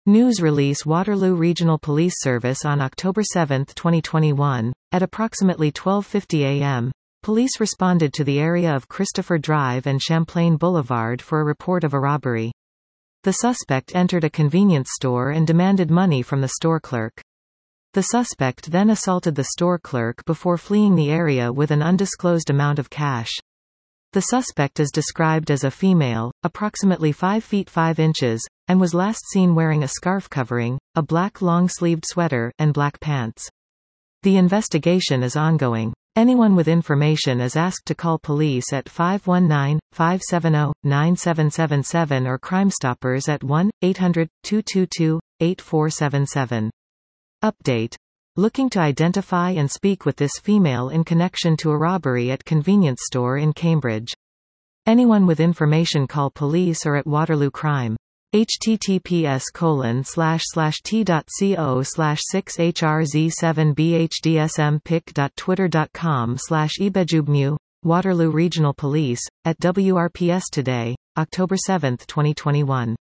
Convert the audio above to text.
News release Waterloo Regional Police Service on October 7, 2021, at approximately 12:50 a.m., police responded to the area of Christopher Drive and Champlain Boulevard for a report of a robbery. The suspect entered a convenience store and demanded money from the store clerk. The suspect then assaulted the store clerk before fleeing the area with an undisclosed amount of cash. The suspect is described as a female, approximately 5 feet 5 inches, and was last seen wearing a scarf covering, a black long-sleeved sweater, and black pants. The investigation is ongoing. Anyone with information is asked to call police at 519-570-9777 or Crime Stoppers at 1-800-222-8477. Update. Looking to identify and speak with this female in connection to a robbery at convenience store in Cambridge. Anyone with information call police or at Waterloo Crime. https://t.co/6hrz7bhdsmpic.twitter.com/ebejubmu, Waterloo Regional Police, at WRPS Today, October 7, 2021.